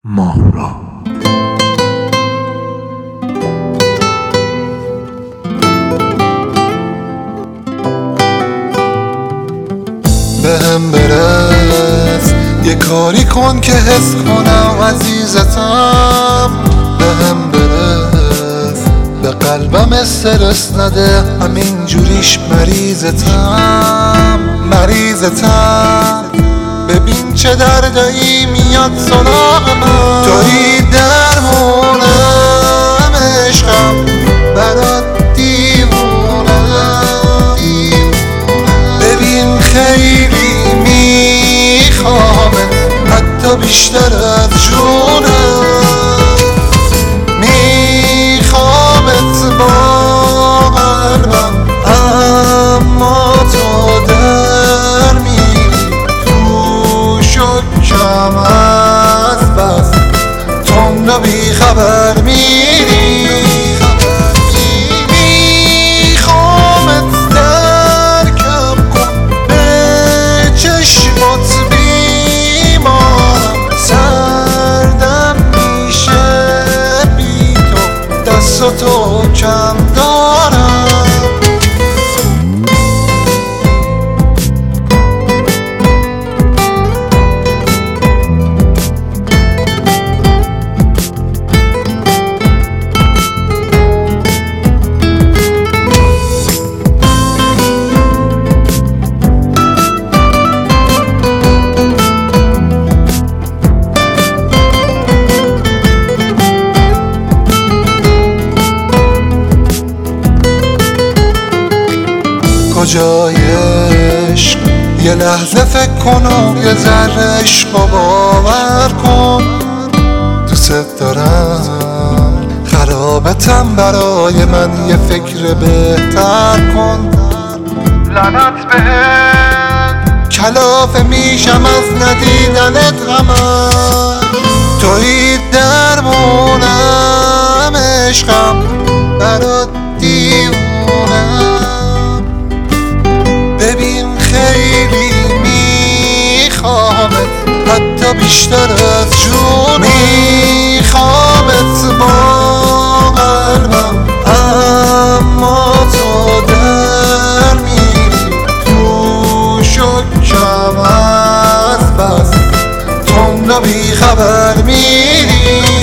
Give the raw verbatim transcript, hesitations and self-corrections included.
مهرا. به هم برس یه کاری کن که حس کنم عزیزتم. به هم برس به قلبم استرس نده، همین جوریش مریضتم مریضتم. ببین چه دردایی میاد سراغ من، توی درمونم عشقم، برات دیوونم. ببین خیلی میخوامت، حتی بیشتر از جونم. میخوامت با قلبم، اما تو در میری تو شکم از بس. تند و بیخبر میری، میخوامت درکم کن، به چشمات بیمارم. سردم میشه بی تو، دست تو کم دارم. کجای عشق؟ یه لحظه فکر کن و یه ذره عشق و باور کن. دوست دارم، خرابتم، برای من یه فکر بهتر کن. لعنت بهت، کلافه میشم از ندیدنت غمش. توی درمونم عشقم، برات دیوونم. ببین خیلی میخوامت، حتی بیشتر از جون. میخوامت با قلبم، اما تو در میری تو شکم از بس. تند و بیخبر میری.